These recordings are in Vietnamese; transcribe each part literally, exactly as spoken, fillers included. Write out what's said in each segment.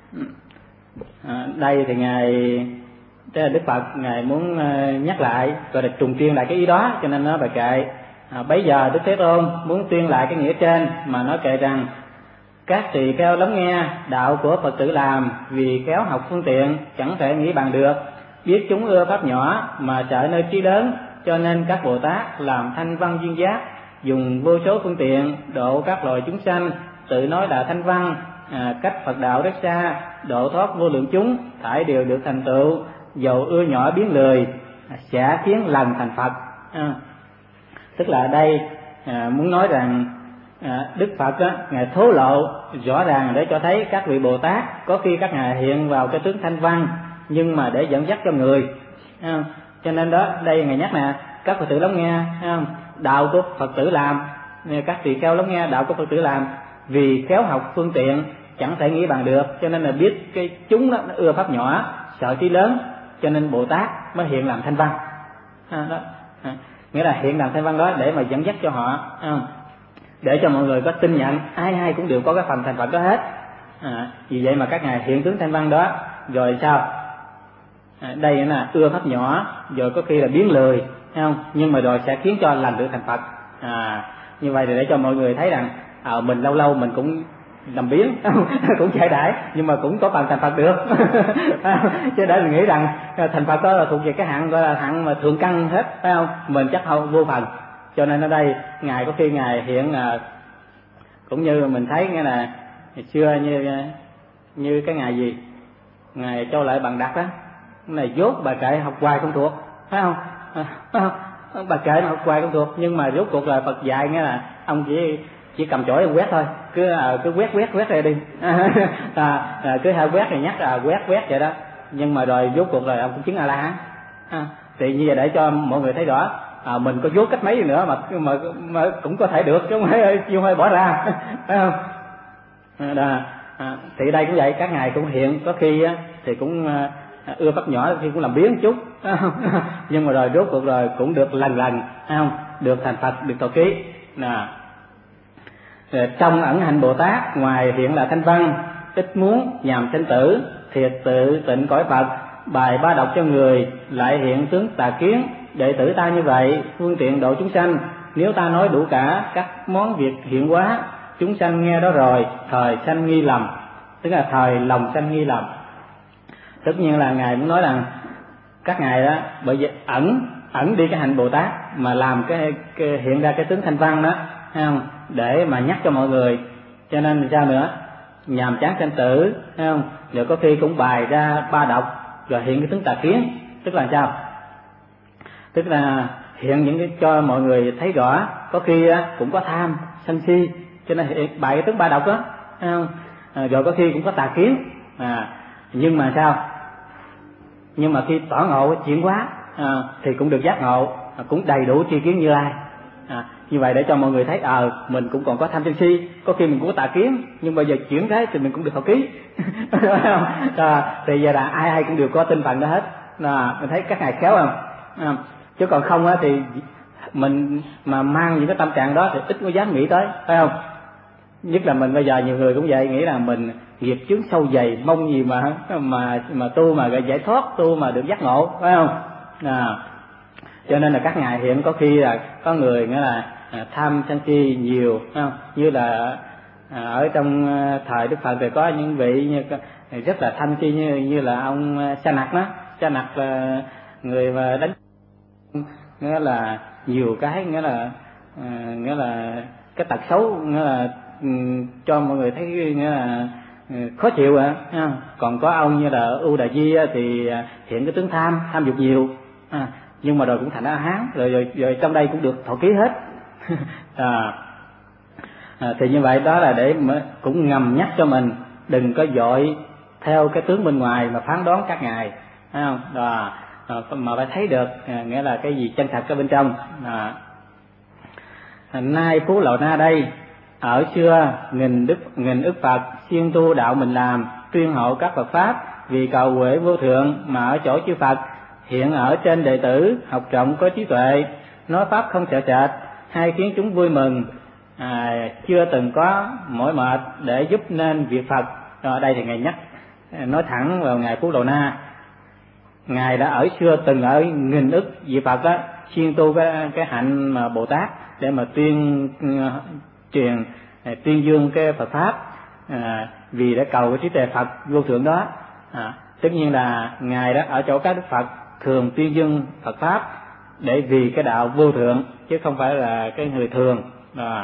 À, đây thì ngài Đức Phật ngài muốn nhắc lại, gọi là trùng tuyên lại cái ý đó, cho nên nói bài kệ. À, bấy giờ Đức Thế Tôn muốn tuyên lại cái nghĩa trên mà nói kệ rằng: các tỳ kheo lắng nghe đạo của Phật tử làm, vì khéo học phương tiện chẳng thể nghĩ bằng được, biết chúng ưa pháp nhỏ mà trở nơi trí lớn, cho nên các Bồ Tát làm thanh văn duyên giác, dùng vô số phương tiện độ các loài chúng sanh, tự nói là thanh văn, à, cách Phật đạo rất xa, độ thoát vô lượng chúng, thải đều được thành tựu, dầu ưa nhỏ biến lười, sẽ khiến lần thành Phật. À, tức là ở đây à, muốn nói rằng à, Đức Phật á, ngài thố lộ rõ ràng để cho thấy các vị Bồ Tát có khi các ngài hiện vào cái tướng thanh văn, nhưng mà để dẫn dắt cho người. À, cho nên đó đây ngài nhắc nè, các Phật tử lắng nghe, à, đạo của Phật tử làm, các tỳ kheo lắng nghe đạo của Phật tử làm, vì khéo học phương tiện chẳng thể nghĩ bằng được, cho nên là biết cái chúng đó nó ưa pháp nhỏ, sợ trí lớn, cho nên Bồ Tát mới hiện làm thanh văn. À, đó. À, nghĩa là hiện làm thanh văn đó để mà dẫn dắt cho họ, à, để cho mọi người có tin nhận ai ai cũng đều có cái phần thành Phật đó hết. À, vì vậy mà các ngài hiện tướng thanh văn đó, rồi sao? À, đây là ưa pháp nhỏ, rồi có khi là biến lười, thấy không? Nhưng mà rồi sẽ khiến cho lành được thành Phật. À, như vậy thì để cho mọi người thấy rằng à, mình lâu lâu mình cũng làm biến, cũng chạy đãi, nhưng mà cũng có phần thành Phật được. Chứ để mình nghĩ rằng thành Phật đó là thuộc về cái hạng gọi là hạng mà thượng căn hết, phải không? Mình chắc không vô phần. Cho nên ở đây ngài có khi ngài hiện à, cũng như mình thấy nghĩa là ngày xưa như như cái ngày gì ngài Châu Lợi Bằng Đặt đó, này dốt bà kệ học hoài không thuộc, phải không? À, phải không? Bà kệ học hoài không thuộc, nhưng mà rốt cuộc là Phật dạy nghĩa là ông chỉ chỉ cầm chổi ông quét thôi, cứ à, cứ quét quét quét ra đi, à, à, cứ hai quét này nhắc là quét quét vậy đó. Nhưng mà rồi rốt cuộc là ông cũng chứng A La Hán. À, thì như vậy để cho mọi người thấy rõ. À, mình có dốt cách mấy nữa mà, mà mà cũng có thể được chứ không phải chưa phải bỏ ra, phải không? À, à, thì đây cũng vậy, các ngài cũng hiện có khi á, thì cũng à, ưa pháp nhỏ, khi cũng làm biến một chút, nhưng mà rồi rốt cuộc rồi cũng được lần lần, phải không? Được thành Phật, được thọ ký. Nè, trong ẩn hành Bồ Tát ngoài hiện là thanh văn, ít muốn nhằm sinh tử, thiệt tự tịnh cõi Phật, bài ba độc cho người, lại hiện tướng tà kiến. Đệ tử ta như vậy, phương tiện độ chúng sanh, nếu ta nói đủ cả các món việc hiện hóa, chúng sanh nghe đó rồi, thời sanh nghi lầm, tức là thời lòng sanh nghi lầm. Tất nhiên là ngài muốn nói rằng các ngài đó bởi vì ẩn ẩn đi cái hành Bồ Tát mà làm cái, cái hiện ra cái tướng thanh văn đó, thấy không? Để mà nhắc cho mọi người, cho nên sao nữa, nhàm chán sanh tử, thấy không? Rồi có khi cũng bài ra ba độc, rồi hiện cái tướng tà kiến, tức là sao? Tức là hiện những cái cho mọi người thấy rõ, có khi cũng có tham sân si, cho nên hiện bài cái tướng ba độc đó, thấy không? À, rồi có khi cũng có tà kiến, à, nhưng mà sao? Nhưng mà khi tỏ ngộ chuyển hóa à, thì cũng được giác ngộ, à, cũng đầy đủ tri kiến Như Lai. À, như vậy để cho mọi người thấy ờ à, mình cũng còn có tham sân si, có khi mình cũng có tà kiến, nhưng bây giờ chuyển thế thì mình cũng được thọ ký. À, thì giờ là ai ai cũng đều có tinh phần đó hết. À, mình thấy các ngài khéo không? À, chứ còn không á thì mình mà mang những cái tâm trạng đó thì ít có dám nghĩ tới, phải không? Nhất là mình bây giờ nhiều người cũng vậy, nghĩ là mình nghiệp chướng sâu dày, mong gì mà mà mà tu mà giải thoát, tu mà được giác ngộ, phải không? À, cho nên là các ngài hiện có khi là có người nghĩa là tham sân si nhiều, phải không? Như là ở trong thời Đức Phật thì có những vị như rất là tham si, như như là ông Sa Nặc đó. Sa Nặc là người mà đánh, nghĩa là nhiều cái, nghĩa là nghĩa là cái tật xấu, nghĩa là cho mọi người thấy nghĩa là khó chịu ạ. À. Còn có ông như là U Đà Di thì hiện cái tướng tham, tham dục nhiều, à, nhưng mà rồi cũng thành A Hán, rồi, rồi rồi trong đây cũng được thọ ký hết. À, à, thì như vậy đó là để cũng ngầm nhắc cho mình đừng có dội theo cái tướng bên ngoài mà phán đoán các ngài, thấy không? À, mà phải thấy được à, nghĩa là cái gì chân thật ở bên trong. À, nay Phú Lậu Na đây ở xưa nghìn đức nghìn ức Phật siêng tu đạo mình làm, tuyên hộ các Phật pháp vì cầu huệ vô thượng, mà ở chỗ chư Phật hiện ở trên đệ tử học rộng có trí tuệ, nói pháp không sợ sệt, hay khiến chúng vui mừng, à, chưa từng có mỏi mệt để giúp nên việc Phật. Rồi ở đây thì ngài nhắc nói thẳng vào ngài Phú Lô Na. Ngài đã ở xưa từng ở nghìn ức vị Phật đó chuyên tu cái cái hạnh mà Bồ Tát để mà tuyên uh, truyền tuyên dương cái Phật pháp, à, vì để cầu cái trí tuệ Phật vô thượng đó. À, tất nhiên là ngài đó ở chỗ các Đức Phật thường tuyên dương Phật pháp để vì cái đạo vô thượng, chứ không phải là cái người thường. À,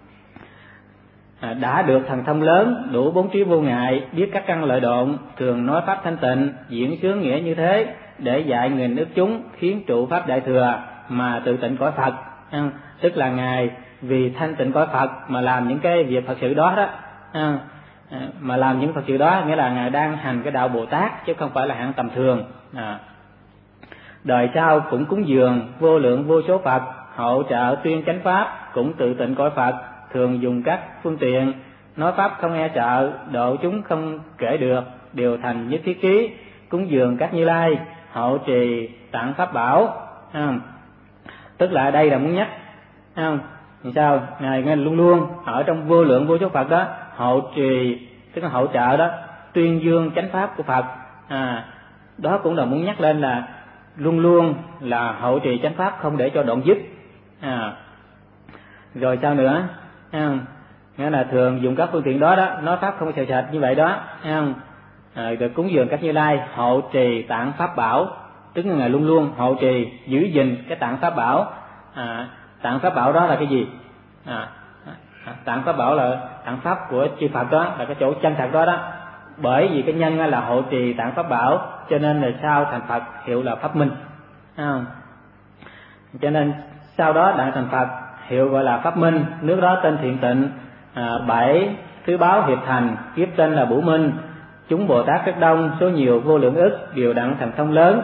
đã được thần thông lớn, đủ bốn trí vô ngại, biết các căn lợi độn, thường nói pháp thanh tịnh, diễn sướng nghĩa như thế để dạy nghìn ức chúng, khiến trụ pháp đại thừa mà tự tịnh cõi Phật. À, tức là ngài vì thanh tịnh cõi Phật mà làm những cái việc Phật sự đó đó. À, mà làm những Phật sự đó nghĩa là ngài đang hành cái đạo Bồ Tát chứ không phải là hạng tầm thường. À, đời sau cũng cúng dường vô lượng vô số Phật, hỗ trợ tuyên chánh pháp, cũng tự tịnh cõi Phật, thường dùng các phương tiện nói pháp không e sợ, độ chúng không kể được, đều thành nhất thiết ký, cúng dường các Như Lai, hộ trì tặng pháp bảo. À, tức là ở đây là muốn nhắc, không? Vì sao? Ngài nghe luôn luôn ở trong vô lượng vô số Phật đó, hộ trì tức là hỗ trợ đó, tuyên dương chánh pháp của Phật. À, đó cũng là muốn nhắc lên là luôn luôn là hộ trì chánh pháp, không để cho đoạn dứt. À, rồi sao nữa? À, nghĩa là thường dùng các phương tiện đó đó, nói pháp không sợ sệt như vậy đó. À, rồi cúng dường các Như Lai, hộ trì tặng pháp bảo, tức là ngài luôn luôn hộ trì giữ gìn cái tặng pháp bảo. À, tặng pháp bảo đó là cái gì? À, tặng pháp bảo là tặng pháp của chư Phật đó, là cái chỗ chân thật đó đó. Bởi vì cái nhân là hộ trì tặng pháp bảo, cho nên là sau thành Phật hiệu là Pháp Minh. À, cho nên sau đó đại thành Phật hiệu gọi là Pháp Minh, nước đó tên Thiện Tịnh. À, bảy thứ báo hiệp thành, kiếp tên là Bửu Minh. Chúng Bồ Tát rất đông, số nhiều vô lượng ức, đều đặng thành thông lớn.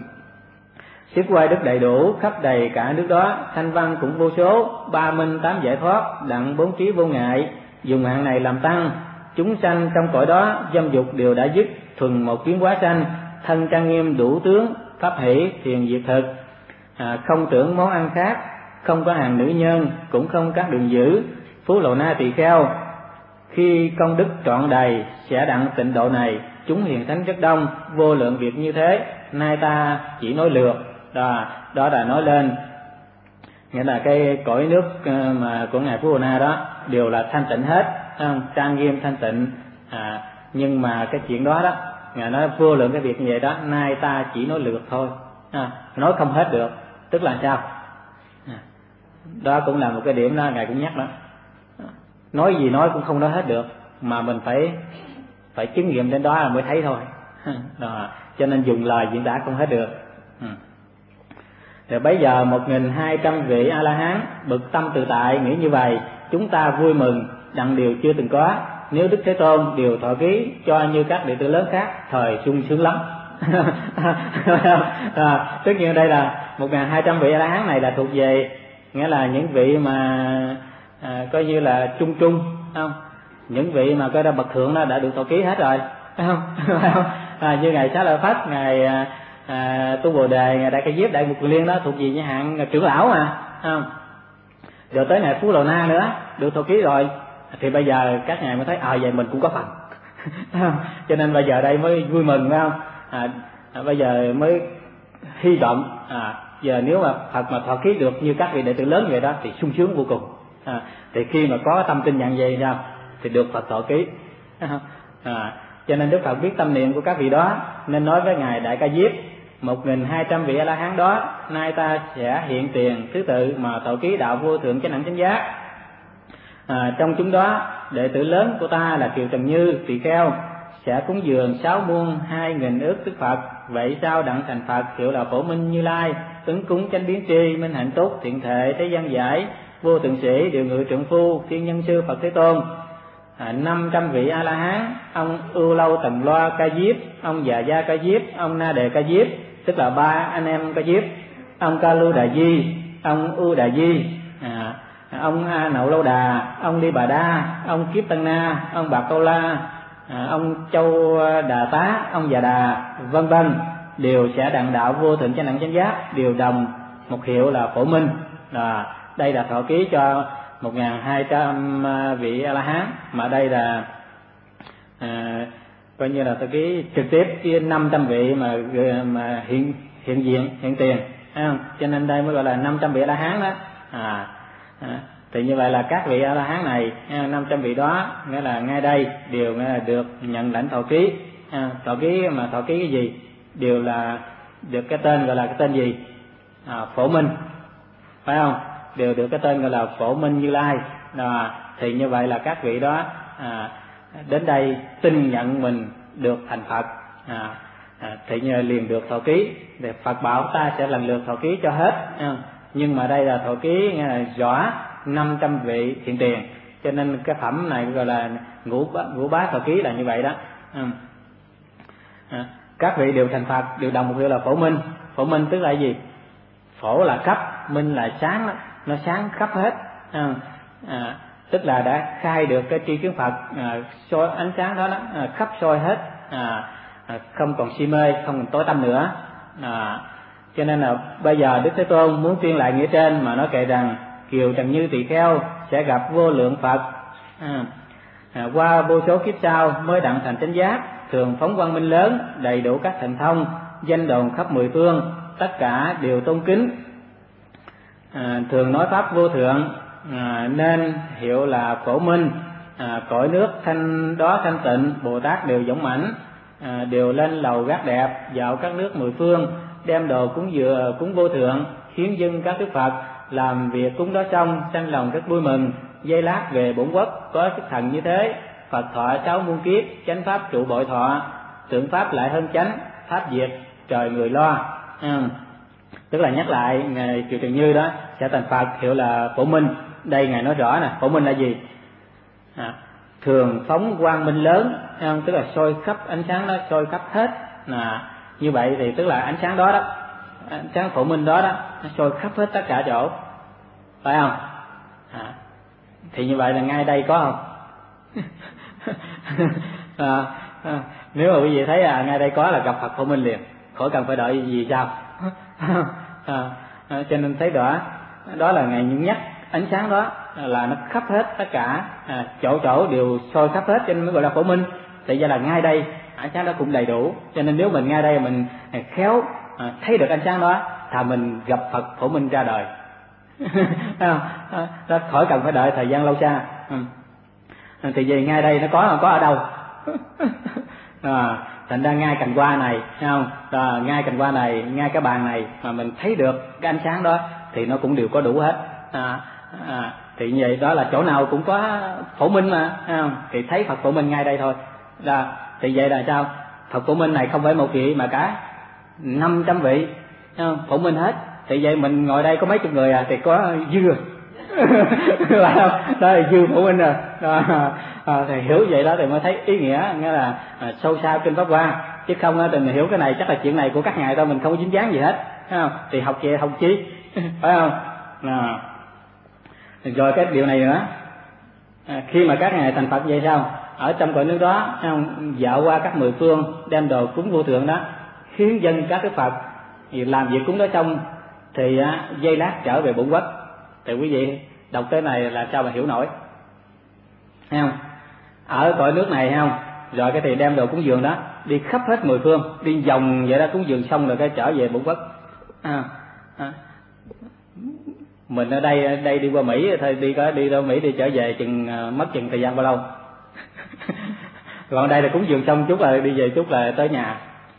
Xếp quay đức đầy đủ, khắp đầy cả nước đó, thanh văn cũng vô số, ba minh tám giải thoát, đặng bốn trí vô ngại, dùng hạng này làm tăng. Chúng sanh trong cõi đó, dâm dục đều đã dứt, thuần một kiến hóa sanh, thân trang nghiêm đủ tướng, pháp hỷ thiền diệt thực. À, không tưởng món ăn khác, không có hàng nữ nhân, cũng không các đường dữ. Phú Lô Na tỳ kheo, khi công đức trọn đầy, sẽ đặng tịnh độ này. Chúng hiền thánh rất đông, vô lượng việc như thế, nay ta chỉ nói lược. Đó, đó là nói lên, nghĩa là cái cõi nước mà của ngài Phú Lô Na đó đều là thanh tịnh hết, không? Trang nghiêm thanh tịnh. À, nhưng mà cái chuyện đó đó, ngài nói vô lượng cái việc như vậy đó, nay ta chỉ nói lược thôi. À, nói không hết được, tức là sao? À, đó cũng là một cái điểm đó ngài cũng nhắc đó. Nói gì nói cũng không nói hết được, mà mình phải phải chứng nghiệm đến đó là mới thấy thôi. Đó, cho nên dùng lời diễn tả không hết được. Ừ. Rồi bây giờ một nghìn hai trăm vị A La Hán bực tâm tự tại nghĩ như vậy, chúng ta vui mừng đặng điều chưa từng có. Nếu Đức Thế Tôn điều thọ ký cho như các đệ tử lớn khác, thời sung sướng lắm. À, tất nhiên đây là một nghìn hai trăm vị A La Hán này là thuộc về, nghĩa là những vị mà à, coi như là trung trung, không? Những vị mà coi ra bậc thượng đó đã được thọ ký hết rồi, phải không? À, như ngài Xá Lợi Phất, ngài à, Tu Bồ Đề, ngài Đại Ca Diếp, Đại Mục Liên đó thuộc về những hạng trưởng lão mà, không? Rồi tới ngài Phú Lô Na nữa được thọ ký rồi, thì bây giờ các ngài mới thấy à vậy mình cũng có phần. Cho nên bây giờ đây mới vui mừng, phải không? À, à, bây giờ mới hy vọng à, giờ nếu mà Phật mà thọ ký được như các vị đệ tử lớn vậy đó thì sung sướng vô cùng. À, thì khi mà có tâm tin nhận vậy sao thì được Phật thọ ký. À, cho nên Đức Phật biết tâm niệm của các vị đó, nên nói với ngài Đại Ca Diếp, một nghìn hai trăm vị A La Hán đó, nay ta sẽ hiện tiền thứ tự mà thọ ký đạo vô thượng chánh đẳng chánh giác. À, trong chúng đó đệ tử lớn của ta là Kiều Trần Như tỳ kheo sẽ cúng dường sáu muôn hai nghìn ước Đức Phật. Vậy sao đặng thành Phật hiệu là Phổ Minh Như Lai, ứng cúng chánh biến tri, minh hạnh túc, thiện thệ, thế gian giải, vô thượng sĩ, điều ngự trượng phu, thiên nhân sư Phật Thế Tôn. À, năm trăm vị A La Hán, ông Ưu Lâu Tần Loa Ca Diếp, ông Già Gia Ca Diếp, ông Na Đề Ca Diếp, tức là ba anh em Ca Diếp, ông Ca Lưu Đà Di, ông Ưu Đà Di, à, ông A Nậu Lâu Đà, ông Đi Bà Đa, ông Kiếp Tân Na, ông Bạc Câu La, à, ông Châu Đà Tá, ông Già Đà, vân vân, đều sẽ đặng đạo vô thượng chánh đẳng chánh giác, đều đồng một hiệu là Phổ Minh. À, đây là thọ ký cho một nghìn hai trăm vị A La Hán, mà đây là à, coi như là thọ ký trực tiếp với năm trăm vị mà mà hiện hiện diện hiện tiền, thấy không? Cho nên đây mới gọi là năm trăm vị A La Hán đó. À, à thì như vậy là các vị A La Hán này, năm trăm vị đó nghĩa là ngay đây đều nghĩa là được nhận lãnh thọ ký. À, thọ ký mà thọ ký cái gì đều là được cái tên gọi là cái tên gì? À, Phổ Minh, phải không? Đều được cái tên gọi là Phổ Minh Như Lai. À, thì như vậy là các vị đó à, đến đây tin nhận mình được thành Phật, à, à, thì như liền được thọ ký. Thì Phật bảo ta sẽ lần lượt thọ ký cho hết, à, nhưng mà đây là thọ ký nghe là rõ năm trăm vị hiện tiền, cho nên cái phẩm này gọi là ngũ bá, ngũ bá thọ ký là như vậy đó. À, à, các vị đều thành Phật, đều đồng một hiệu là Phổ Minh. Phổ Minh tức là gì? Phổ là khắp, minh là sáng, nó sáng khắp hết. À, à, tức là đã khai được cái tri kiến Phật, à, soi ánh sáng đó, đó à, khắp soi hết, à, à, không còn si mê, không còn tối tăm nữa. À, cho nên là bây giờ Đức Thế Tôn muốn tuyên lại nghĩa trên mà nói kệ rằng kiều trần như tỳ kheo sẽ gặp vô lượng Phật, à, à, qua vô số kiếp sau mới đặng thành chánh giác, thường phóng quang minh lớn, đầy đủ các thần thông, danh đồn khắp mười phương, tất cả đều tôn kính, à, thường nói pháp vô thượng, à, nên hiệu là Phổ Minh. À, cõi nước thanh đó thanh tịnh, Bồ Tát đều dũng mãnh, à, đều lên lầu gác đẹp, dạo các nước mười phương, đem đồ cúng dừa cúng vô thượng, hiến dâng các đức Phật, làm việc cúng đó xong, sanh lòng rất vui mừng. Giây lát về bổn quốc, có sức thần như thế, Phật thọ sáu muôn kiếp, chánh pháp trụ bội thọ, tượng pháp lại hơn chánh, pháp diệt trời người lo. À, tức là nhắc lại ngài Kiều Trần Như đó sẽ thành Phật, hiệu là Phổ Minh. Đây ngài nói rõ nè, Phổ Minh là gì? À, thường phóng quang minh lớn, tức là soi khắp ánh sáng đó, soi khắp hết. À, như vậy thì tức là ánh sáng đó đó, ánh sáng Phổ Minh đó đó, nó soi khắp hết tất cả chỗ, phải không? À, thì như vậy là ngay đây có không? à, à, nếu mà quý vị thấy à ngay đây có là gặp Phật Phổ Minh liền, khỏi cần phải đợi gì sao? à, à, cho nên thấy rõ đó là ngài nhắc nhắc ánh sáng đó là nó khắp hết tất cả, à, chỗ chỗ đều soi khắp hết, cho nên mới gọi là Phổ Minh. Tại ra là ngay đây ánh sáng đó cũng đầy đủ, cho nên nếu mình ngay đây mình khéo à, thấy được ánh sáng đó, thà mình gặp Phật Phổ Minh ra đời. à, à, đó, khỏi cần phải đợi thời gian lâu xa. Ừ. À, thì vì ngay đây nó có có ở đâu? à, thành ra ngay cành hoa này, thấy không? À, ngay cành hoa này, ngay cái bàn này mà mình thấy được cái ánh sáng đó thì nó cũng đều có đủ hết. À, à, thì như vậy đó là chỗ nào cũng có Phổ Minh mà, thấy không? Thì thấy Phật Phổ Minh ngay đây thôi. Đó, thì vậy là sao? Phật Phổ Minh này không phải một vị mà cả năm trăm vị, thấy không? Phổ Minh hết. Thì vậy mình ngồi đây có mấy chục người à, thì có dư là không? Đó là dư Phổ Minh rồi. Đó, à, thì hiểu vậy đó thì mới thấy ý nghĩa, nghĩa là à, sâu xa kinh Pháp Hoa. Chứ không á, thì mình hiểu cái này chắc là chuyện này của các ngài thôi, mình không có dính dáng gì hết, thấy không? Thì học về học chi, phải không? À. Rồi cái điều này nữa, à, khi mà các ngài thành Phật vậy sao? Ở trong cõi nước đó, không, dạo qua các mười phương, đem đồ cúng vô thượng đó, hiến dân các đức Phật, thì làm việc cúng đó xong thì á, giây lát trở về bổn quốc. Thì quý vị đọc tới này là sao mà hiểu nổi, thấy không? Ở cõi nước này, thấy không? Rồi cái thì đem đồ cúng dường đó đi khắp hết mười phương, đi vòng vậy đó, cúng dường xong rồi cái trở về bổn quốc. À, à. Mình ở đây đây đi qua Mỹ thôi, đi có đi qua Mỹ đi trở về chừng mất chừng thời gian bao lâu? Còn đây là cúng dường xong chút là đi về chút là tới nhà.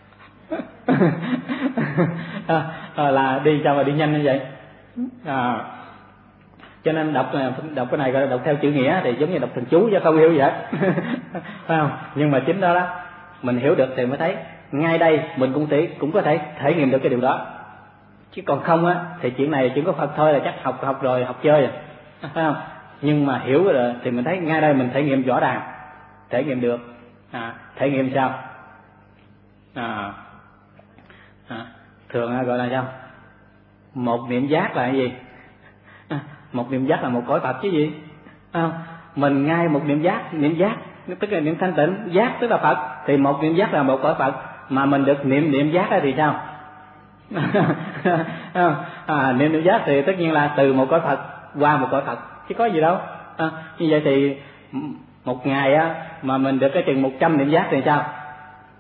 à, à, là đi sao mà đi nhanh như vậy. À, cho nên đọc đọc cái này gọi là đọc theo chữ nghĩa thì giống như đọc thần chú chứ không hiểu gì hết. Phải không? Nhưng mà chính đó đó mình hiểu được thì mới thấy ngay đây mình cũng thể cũng có thể thể nghiệm được cái điều đó. Chứ còn không á thì chuyện này chỉ có Phật thôi là chắc học học rồi học chơi rồi, phải không? Nhưng mà hiểu rồi thì mình thấy ngay đây mình thể nghiệm rõ ràng, thể nghiệm được. À, thể nghiệm sao? À, à, thường gọi là sao? Một niệm giác là cái gì? À, một niệm giác là một cõi Phật chứ gì? À, mình ngay một niệm giác, niệm giác tức là niệm thanh tịnh, giác tức là Phật, thì một niệm giác là một cõi Phật, mà mình được niệm niệm giác thì sao? à, niệm niệm giác thì tất nhiên là từ một cõi Phật qua một cõi Phật chứ có gì đâu. À, như vậy thì một ngày á mà mình được cái chừng một trăm niệm giác thì sao?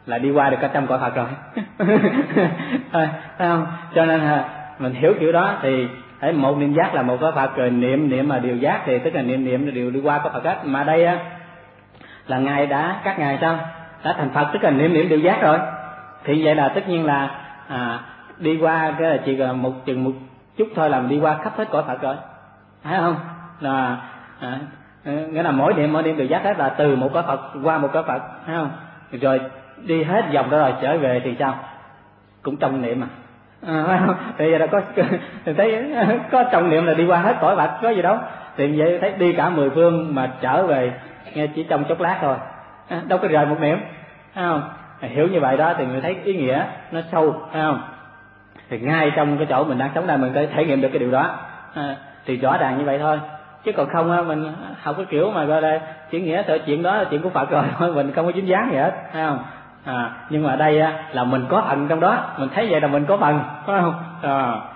là đi qua được cả trăm cõi Phật rồi. Thấy không? Cho nên là mình hiểu kiểu đó thì thấy một niệm giác là một cõi Phật, rồi niệm niệm mà điều giác thì tức là niệm niệm đều đi qua cõi Phật hết. Mà đây á là ngài đã các ngài sao đã thành Phật, tức là niệm niệm điều giác rồi, thì vậy là tất nhiên là à, đi qua cái là chỉ là một chừng một chút thôi là mình đi qua khắp hết cõi Phật rồi, thấy không? Là à, nghĩa là mỗi niệm mỗi niệm điều giác hết là từ một cõi Phật qua một cõi Phật, thấy không? Rồi đi hết vòng đó rồi trở về thì sao? Cũng trong niệm mà. À, thì vậy là có thì thấy có trong niệm là đi qua hết cõi Phật, có gì đâu. Thì vậy thấy đi cả mười phương mà trở về nghe chỉ trong chốc lát thôi, à, đâu có rời một niệm, thấy không? Hiểu như vậy đó thì mình thấy ý nghĩa nó sâu, thấy không? Thì ngay trong cái chỗ mình đang sống đây mình có thể thể nghiệm được cái điều đó, à, thì rõ ràng như vậy thôi. Chứ còn không á, mình học cái kiểu mà gọi là chỉ nghĩa sợ chuyện đó là chuyện của Phật rồi thôi, mình không có dính dáng gì hết, thấy không? À, nhưng mà đây á, là mình có phần trong đó, mình thấy vậy là mình có phần, phải không? À,